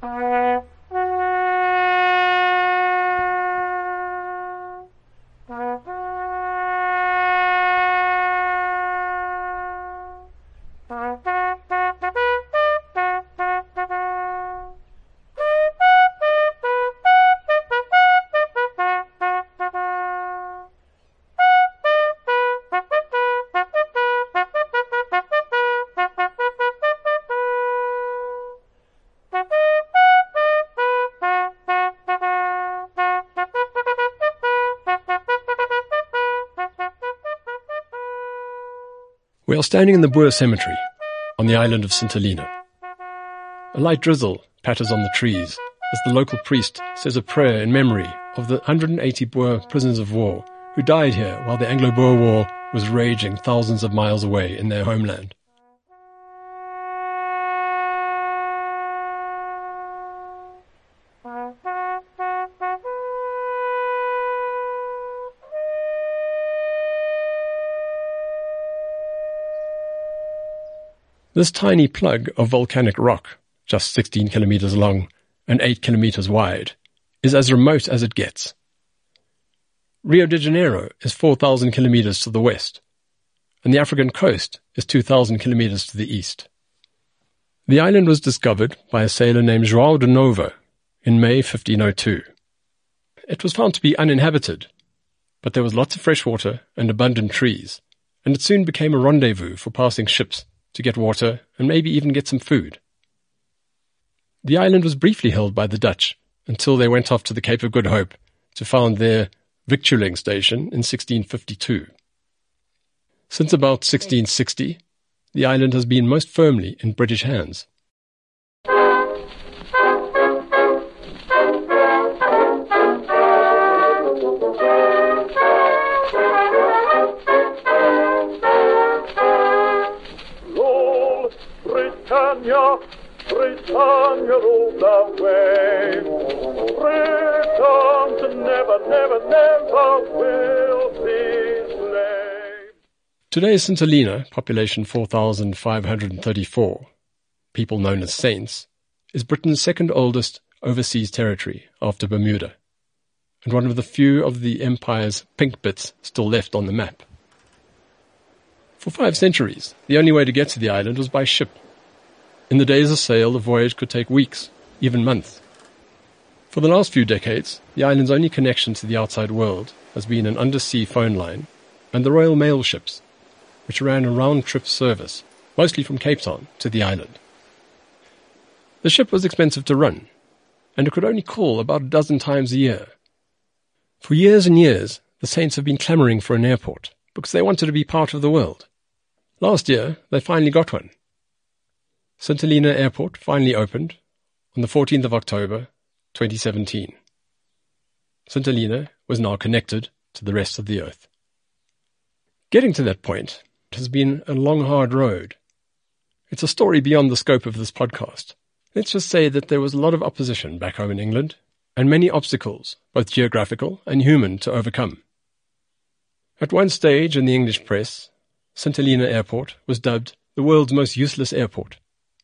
We are standing in the Boer cemetery on the island of St. Helena. A light drizzle patters on the trees as the local priest says a prayer in memory of the 180 Boer prisoners of war who died here while the Anglo-Boer War was raging thousands of miles away in their homeland. This tiny plug of volcanic rock, just 16 kilometers long and 8 kilometers wide, is as remote as it gets. Rio de Janeiro is 4,000 kilometers to the west, and the African coast is 2,000 kilometers to the east. The island was discovered by a sailor named João de Nova in May 1502. It was found to be uninhabited, but there was lots of fresh water and abundant trees, and it soon became a rendezvous for passing ships to get water and maybe even get some food. The island was briefly held by the Dutch until they went off to the Cape of Good Hope to found their victualling station in 1652. Since about 1660, the island has been most firmly in British hands. Britannia ruled the waves. Britons never, never, never will be slaves. Today's St. Helena, population 4,534, people known as Saints, is Britain's second oldest overseas territory after Bermuda, and one of the few of the empire's pink bits still left on the map. For 5 centuries, the only way to get to the island was by ship. In the days of sail, the voyage could take weeks, even months. For the last few decades, the island's only connection to the outside world has been an undersea phone line and the Royal Mail ships, which ran a round-trip service, mostly from Cape Town to the island. The ship was expensive to run, and it could only call about a dozen times a year. For years and years, the Saints have been clamouring for an airport because they wanted to be part of the world. Last year, they finally got one. St. Helena Airport finally opened on the 14th of October, 2017. St. Helena was now connected to the rest of the earth. Getting to that point has been a long, hard road. It's a story beyond the scope of this podcast. Let's just say that there was a lot of opposition back home in England and many obstacles, both geographical and human, to overcome. At one stage in the English press, St. Helena Airport was dubbed the world's most useless airport.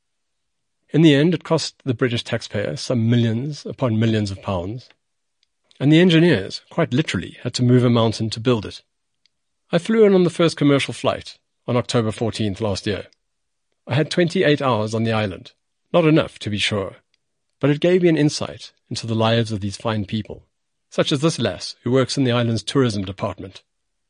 In the end, it cost the British taxpayer some millions upon millions of pounds, and the engineers, quite literally, had to move a mountain to build it. I flew in on the first commercial flight on October 14th last year. I had 28 hours on the island, not enough to be sure, but it gave me an insight into the lives of these fine people, such as this lass who works in the island's tourism department.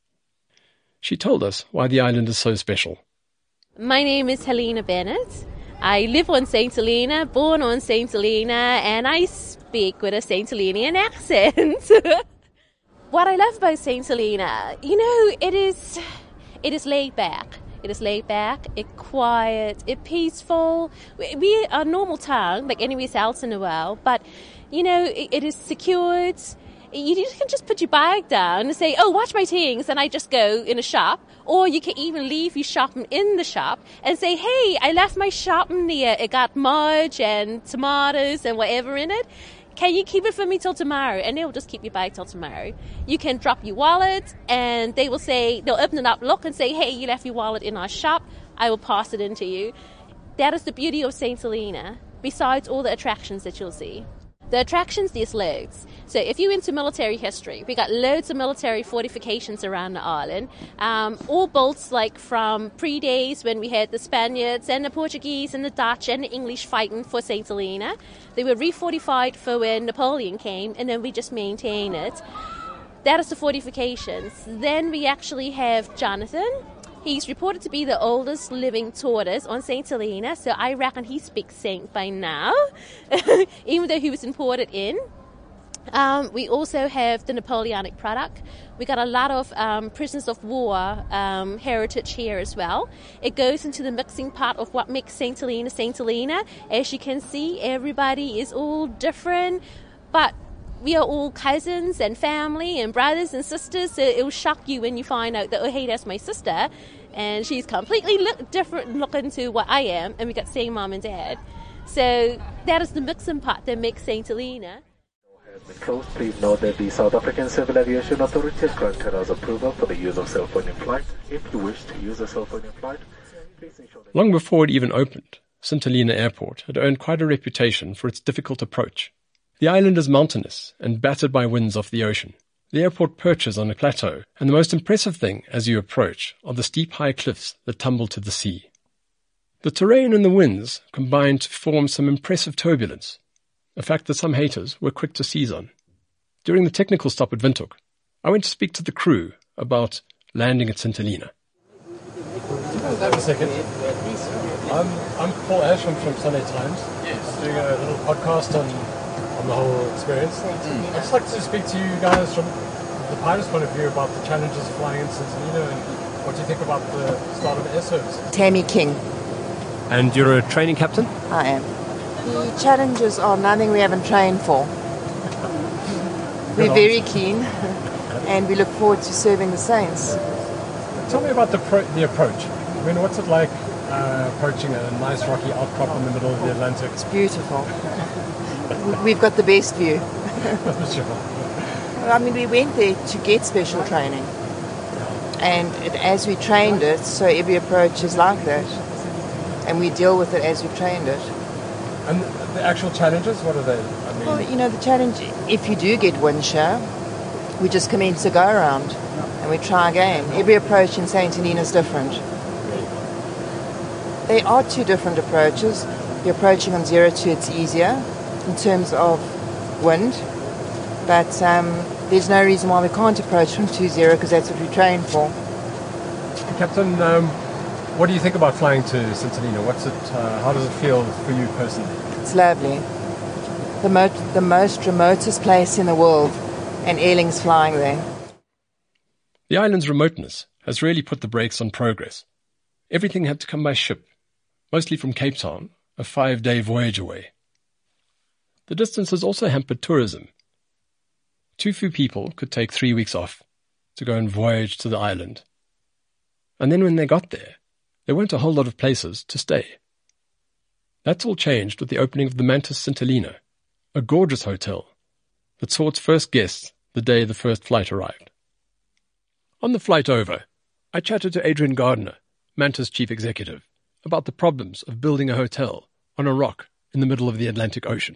She told us why the island is so special. My name is Helena Bennett. I live on St. Helena, born on St. Helena, and I speak with a St. Helenan accent. What I love about St. Helena, it is laid back. It is laid back, it's quiet, it's peaceful. We are a normal town, like anywhere else in the world, but, it is secured. You can just put your bag down and say, oh, watch my things, and I just go in a shop. Or you can even leave your shopping in the shop and say, hey, I left my shopping there. It got mudge and tomatoes and whatever in it. Can you keep it for me till tomorrow? And they will just keep your bag till tomorrow. You can drop your wallet and they'll open it up, look and say, hey, you left your wallet in our shop. I will pass it in to you. That is the beauty of St. Helena. besides all the attractions that you'll see. The attractions, there's loads. So if you're into military history, we got loads of military fortifications around the island, all built like from pre-days when we had the Spaniards and the Portuguese and the Dutch and the English fighting for St. Helena. They were refortified for when Napoleon came, and then we just maintain it. That is the fortifications. Then we actually have Jonathan. He's reported to be the oldest living tortoise on St. Helena, so I reckon he speaks Saint by now, even though he was imported in. We also have the Napoleonic product. We got a lot of prisoners of war heritage here as well. It goes into the mixing pot of what makes St. Helena St. Helena. As you can see, everybody is all different, but we are all cousins and family and brothers and sisters, so it will shock you when you find out that, oh, hey, that's my sister, and she's completely different looking to what I am, and we got the same mom and dad. So that is the mixing pot that makes St. Helena. Please note that the South African Civil Aviation Authority has granted us approval for the use of cell phone in flight. If you wish to use a cell phone in flight, please ensure that... Long before it even opened, St. Helena Airport had earned quite a reputation for its difficult approach. The island is mountainous and battered by winds off the ocean. The airport perches on a plateau, and the most impressive thing as you approach are the steep high cliffs that tumble to the sea. The terrain and the winds combine to form some impressive turbulence, a fact that some haters were quick to seize on. During the technical stop at Windhoek, I went to speak to the crew about landing at St. Helena. Have a second. I'm Paul Ash, I'm from Sunday Times. Yes. Doing a little podcast on the whole experience. I'd just like to speak to you guys from the pilot's point of view about the challenges of flying in St. Helena and what you think about the start of air service. Tammy King. And you're a training captain? I am. The challenges are nothing we haven't trained for. We're very keen and we look forward to serving the Saints. Tell me about the approach. I mean, what's it like approaching a nice rocky outcrop in the middle of the Atlantic? It's beautiful. We've got the best view. Sure. I mean, we went there to get special training. And as we trained it, so every approach is like that. And we deal with it as we trained it. And the actual challenges, what are they? I mean... Well, you know, the challenge, if you do get wind shear, we just commence a go-around and we try again. Every approach in St. Helena is different. They are two different approaches. You're approaching on 02, it's easier in terms of wind, but there's no reason why we can't approach from 20 because that's what we train for. Captain, what do you think about flying to St. Helena? How does it feel for you personally? It's lovely. The most remotest place in the world, and airlings flying there. The island's remoteness has really put the brakes on progress. Everything had to come by ship, mostly from Cape Town, a 5-day voyage away. The distance has also hampered tourism. Too few people could take 3 weeks off to go and voyage to the island. And then when they got there weren't a whole lot of places to stay. That's all changed with the opening of the Mantis St. Helena, a gorgeous hotel that saw its first guests the day the first flight arrived. On the flight over, I chatted to Adrian Gardner, Mantis chief executive, about the problems of building a hotel on a rock in the middle of the Atlantic Ocean.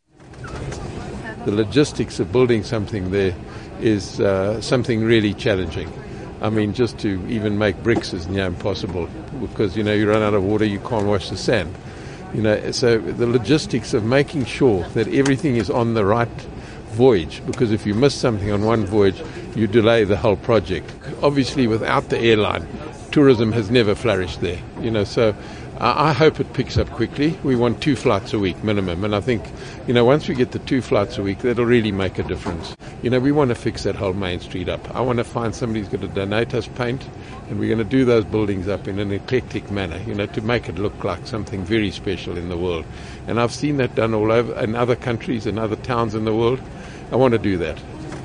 The logistics of building something there is something really challenging. I mean, just to even make bricks is near impossible because, you run out of water, you can't wash the sand. So the logistics of making sure that everything is on the right voyage, because if you miss something on one voyage, you delay the whole project. Obviously, without the airline, tourism has never flourished there. So I hope it picks up quickly. We want 2 flights a week minimum, and I think, once we get the 2 flights a week, that'll really make a difference. We want to fix that whole Main Street up. I want to find somebody who's going to donate us paint, and we're going to do those buildings up in an eclectic manner, to make it look like something very special in the world. And I've seen that done all over in other countries and other towns in the world. I want to do that.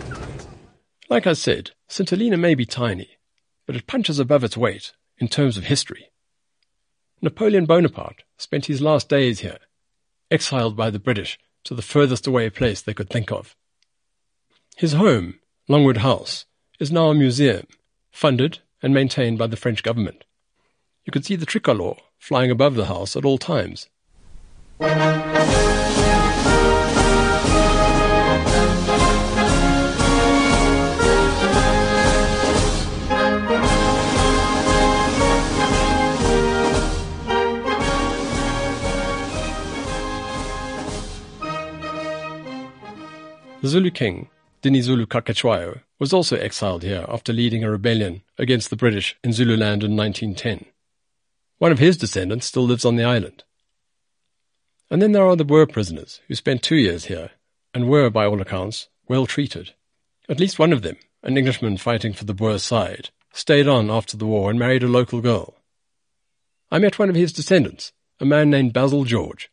Like I said, St. Helena may be tiny, but it punches above its weight in terms of history. Napoleon Bonaparte spent his last days here, exiled by the British to the furthest away place they could think of. His home, Longwood House, is now a museum, funded and maintained by the French government. You could see the tricolour flying above the house at all times. The Zulu king, Dinizulu Kakechwayo, was also exiled here after leading a rebellion against the British in Zululand in 1910. One of his descendants still lives on the island. And then there are the Boer prisoners who spent 2 years here and were, by all accounts, well treated. At least one of them, an Englishman fighting for the Boer side, stayed on after the war and married a local girl. I met one of his descendants, a man named Basil George.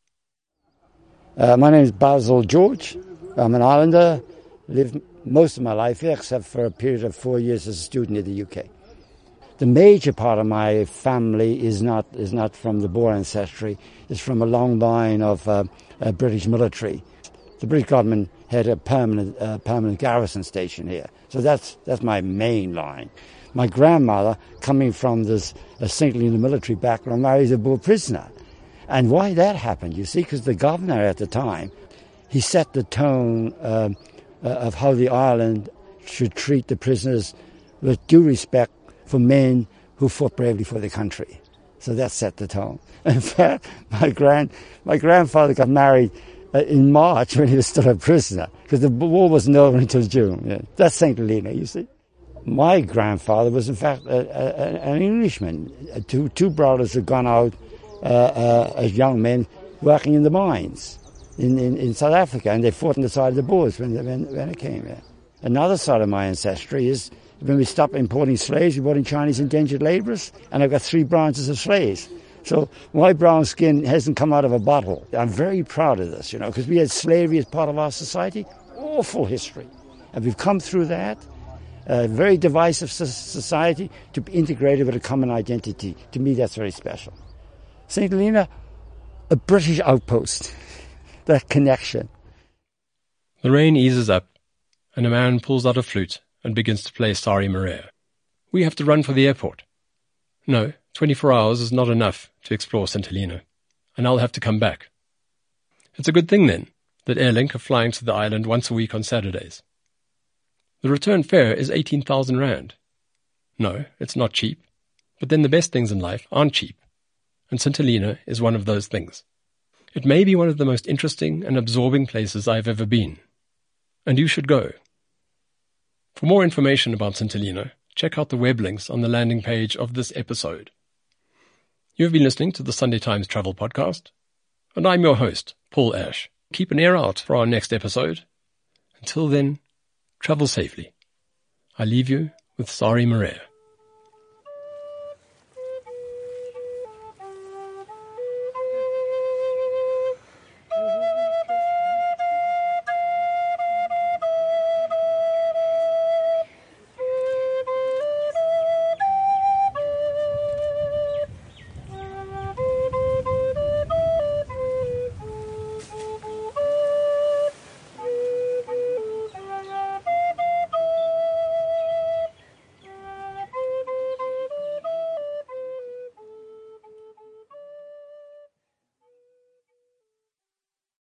My name is Basil George. I'm an islander, lived most of my life here except for a period of 4 years as a student in the UK. The major part of my family is not from the Boer ancestry. It's from a long line of British military. The British government had a permanent garrison station here, so that's my main line. My grandmother, coming from this St. Helena military background, married a Boer prisoner. And why that happened, you see, because the governor at the time, he set the tone of how the island should treat the prisoners with due respect for men who fought bravely for the country. So that set the tone. In fact, my grandfather got married in March when he was still a prisoner, because the war wasn't over until June. Yeah. That's St. Helena, you see. My grandfather was, in fact, an Englishman. Two brothers had gone out as young men working in the mines in South Africa, and they fought on the side of the Boers when it came here. Another side of my ancestry is when we stopped importing slaves, we brought in Chinese indentured laborers, and I've got 3 branches of slaves. So my brown skin hasn't come out of a bottle. I'm very proud of this, because we had slavery as part of our society, awful history. And we've come through that, a very divisive society, to be integrated with a common identity. To me, that's very special. St. Helena, a British outpost. That connection. The rain eases up, and a man pulls out a flute and begins to play Sari Maria. We have to run for the airport. No, 24 hours is not enough to explore St. Helena, and I'll have to come back. It's a good thing, then, that Airlink are flying to the island once a week on Saturdays. The return fare is 18,000 rand. No, it's not cheap, but then the best things in life aren't cheap, and St. Helena is one of those things. It may be one of the most interesting and absorbing places I've ever been, and you should go. For more information about St. Helena, check out the web links on the landing page of this episode. You have been listening to the Sunday Times Travel Podcast, and I'm your host, Paul Ash. Keep an ear out for our next episode. Until then, travel safely. I leave you with Sari Maria.